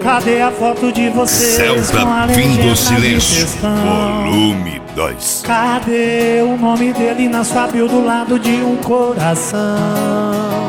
Cadê a foto de vocês com a Celta Fim legenda do de Silêncio, textão? volume 2. Cadê o nome dele na sua bio do lado de um coração?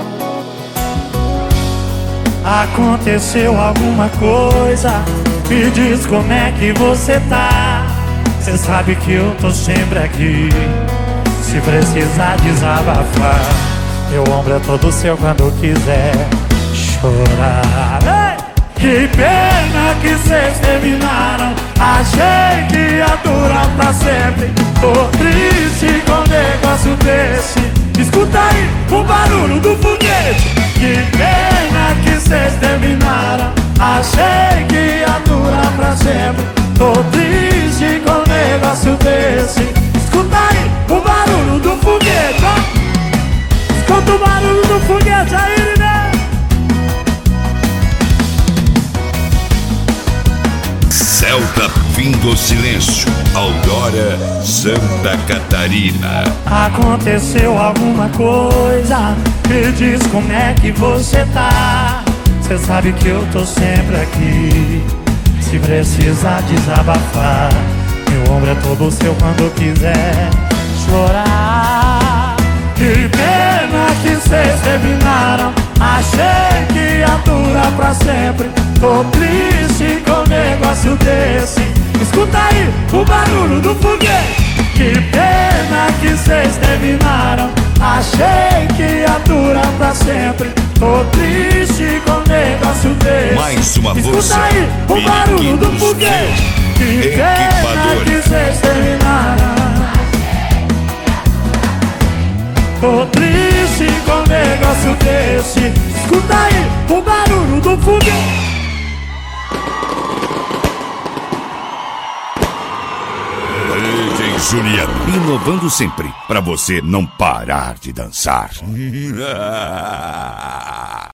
Aconteceu alguma coisa? Me diz como é que você tá. Cê sabe que eu tô sempre aqui, se precisar desabafar. Meu ombro é todo seu quando quiser chorar. Ei! Que pena que cês terminaram. Achei que ia durar pra sempre. Tô triste com um negócio desse. Escuta aí o barulho do foguete. Que pena que cês terminaram. Achei que ia durar pra sempre. Tô triste com um negócio desse. Escuta aí o barulho do foguete, ó. Escuta o barulho do foguete aí, né? Celta Fim do Silêncio, Aurora, Santa Catarina. Aconteceu alguma coisa? Me diz como é que você tá. Cê sabe que eu tô sempre aqui, se precisar desabafar. Meu ombro é todo seu quando quiser chorar. Que pena que cês terminaram. Achei que ia durar pra sempre. Tô triste com um negócio desse. Escuta aí o barulho do foguete. Que pena que cês terminaram. Achei que ia durar pra sempre. Tô triste com um negócio desse. Mais uma Escuta força, aí o barulho do foguete. Que pena que cês terminaram. Tô triste com um negócio desse. Escuta aí o barulho do foguete. DJ Juliano, inovando sempre, pra você não parar de dançar.